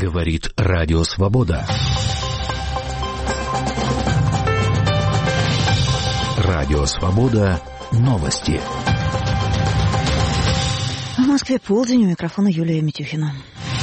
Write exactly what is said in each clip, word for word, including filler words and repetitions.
Говорит Радио Свобода. Радио Свобода. Новости. В Москве полдень, у микрофона Юлия Митюхина.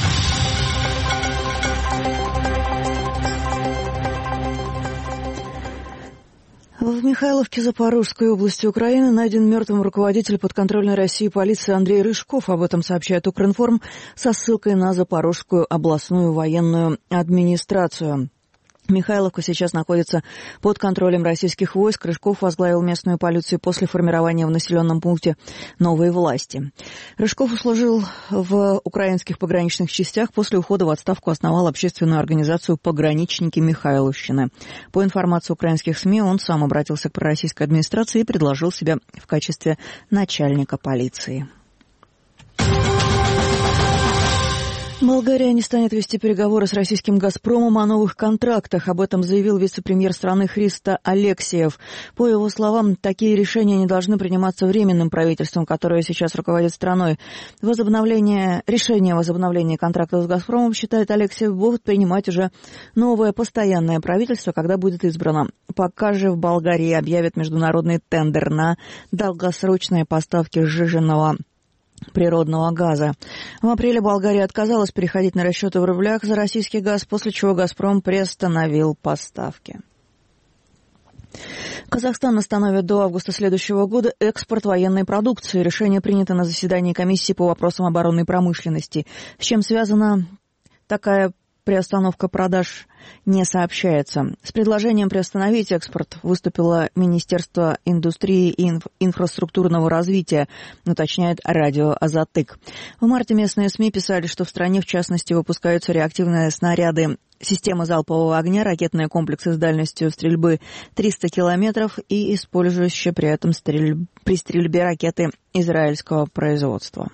В Михайловке Запорожской области Украины найден мертвым руководитель подконтрольной России полиции Андрей Рыжков. Об этом сообщает Укринформ со ссылкой на Запорожскую областную военную администрацию. Михайловка сейчас находится под контролем российских войск. Рыжков возглавил местную полицию после формирования в населенном пункте новой власти. Рыжков служил в украинских пограничных частях. После ухода в отставку основал общественную организацию «Пограничники Михайловщины». По информации украинских СМИ, он сам обратился к пророссийской администрации и предложил себя в качестве начальника полиции. Болгария не станет вести переговоры с российским «Газпромом» о новых контрактах. Об этом заявил вице-премьер страны Христо Алексиев. По его словам, такие решения не должны приниматься временным правительством, которое сейчас руководит страной. Возобновление, решение о возобновлении контрактов с «Газпромом», считает Алексиев, будут принимать уже новое постоянное правительство, когда будет избрано. Пока же в Болгарии объявят международный тендер на долгосрочные поставки сжиженного природного газа. В апреле Болгария отказалась переходить на расчеты в рублях за российский газ, после чего «Газпром» приостановил поставки. Казахстан остановит до августа следующего года экспорт военной продукции. Решение принято на заседании комиссии по вопросам оборонной промышленности. С чем связана такая приостановка продаж, не сообщается. С предложением приостановить экспорт выступило Министерство индустрии и инф- инфраструктурного развития, уточняет радио «Азатык». В марте местные СМИ писали, что в стране, в частности, выпускаются реактивные снаряды, системы залпового огня, ракетные комплексы с дальностью стрельбы триста километров и использующие при этом стрель... при стрельбе ракеты израильского производства.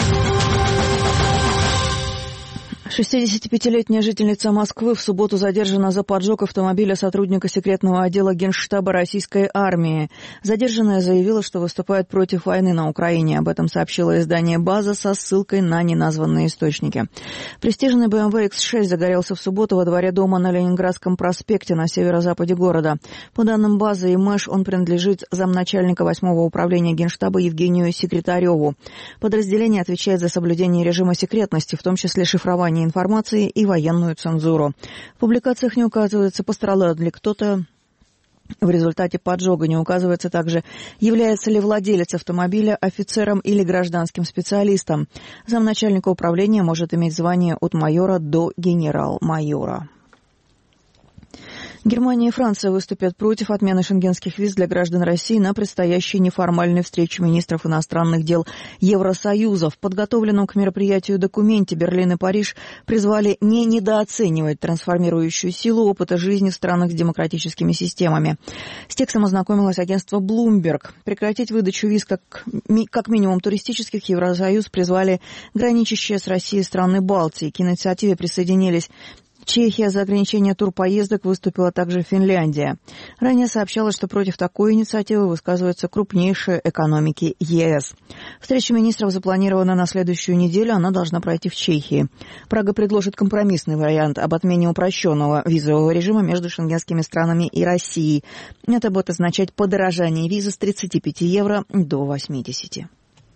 шестидесятипятилетняя жительница Москвы в субботу задержана за поджог автомобиля сотрудника секретного отдела Генштаба российской армии. Задержанная заявила, что выступает против войны на Украине. Об этом сообщило издание «База» со ссылкой на неназванные источники. Престижный бэ эм вэ икс шесть загорелся в субботу во дворе дома на Ленинградском проспекте на северо-западе города. По данным «Базы» и МЭШ, он принадлежит замначальника восьмого управления Генштаба Евгению Секретареву. Подразделение отвечает за соблюдение режима секретности, в том числе шифрование информации и военную цензуру. В публикациях не указывается, пострадал ли кто-то в результате поджога. Не указывается также, является ли владелец автомобиля офицером или гражданским специалистом. Замначальника управления может иметь звание от майора до генерал-майора. Германия и Франция выступят против отмены шенгенских виз для граждан России на предстоящей неформальной встрече министров иностранных дел Евросоюза. В подготовленном к мероприятию документе Берлин и Париж призвали не недооценивать трансформирующую силу опыта жизни в странах с демократическими системами. С текстом ознакомилось агентство Bloomberg. Прекратить выдачу виз как, как минимум туристических Евросоюз призвали граничащие с Россией страны Балтии. К инициативе присоединились Чехия, за ограничение турпоездок выступила также Финляндия. Ранее сообщалось, что против такой инициативы высказываются крупнейшие экономики е эс. Встреча министров запланирована на следующую неделю, она должна пройти в Чехии. Прага предложит компромиссный вариант об отмене упрощенного визового режима между шенгенскими странами и Россией. Это будет означать подорожание визы с тридцати пяти евро до восьмидесяти.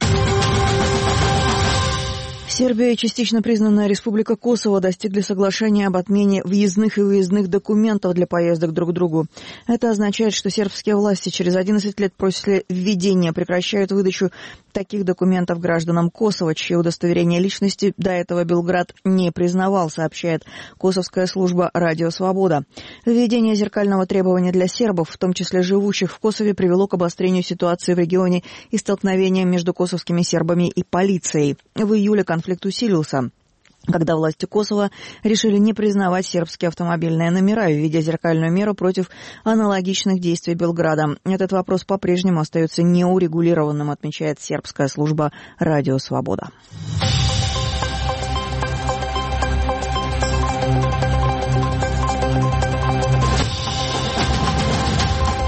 Сербия и частично признанная Республика Косово достигли соглашения об отмене въездных и выездных документов для поездок друг к другу. Это означает, что сербские власти через одиннадцать лет после введения прекращают выдачу таких документов гражданам Косово, чьи удостоверения личности до этого Белград не признавал, сообщает косовская служба «Радио Свобода». Введение зеркального требования для сербов, в том числе живущих в Косове, привело к обострению ситуации в регионе и столкновениям между косовскими сербами и полицией. В июле конфликт усилился, когда власти Косово решили не признавать сербские автомобильные номера, введя зеркальную меру против аналогичных действий Белграда. Этот вопрос по-прежнему остается неурегулированным, отмечает сербская служба «Радио Свобода».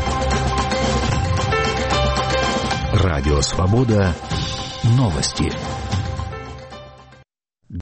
Радио Свобода. Новости.